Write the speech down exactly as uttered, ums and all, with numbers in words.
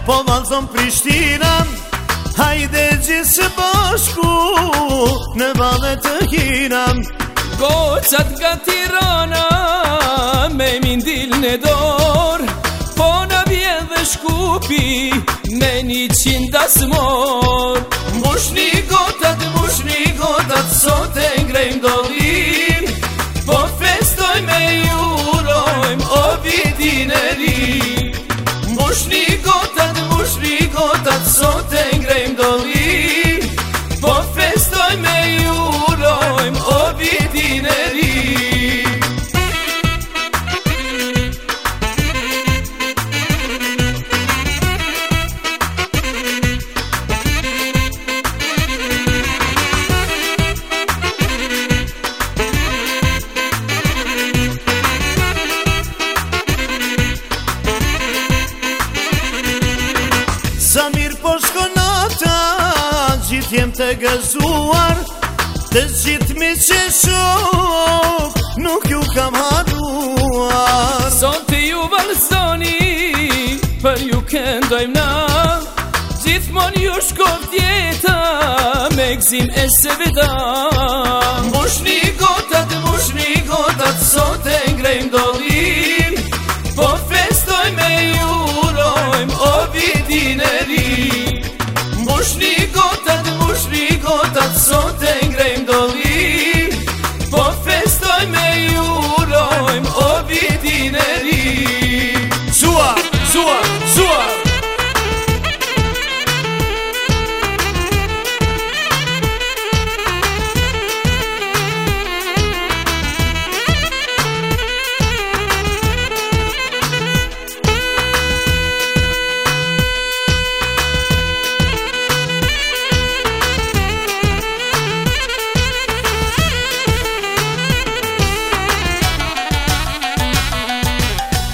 po vallëzon Prishtina. Hajde gjithë së bashku në valle të hina. Gocat nga Tirana me mindil në dor, po në vjen dhe Shkupi me një qinda smor. Mushni gotat, mushni gotat, sot e ngrejmë dollin, po festoj me jurojm o vitin e ri. Mushni gotat, mushni gotat, sot e ngrejmë dollin, po festoj me jurojm o vitin e ri. Sa mirë po shkon ata, gjithë jem të gëzuar, të gjithë mi që shok, nuk ju kam haruar. Sot të ju vallëzoni, për ju këndojmë na, gjithmon ju shkon tjeta, me gzim e se veda. Mushni gotat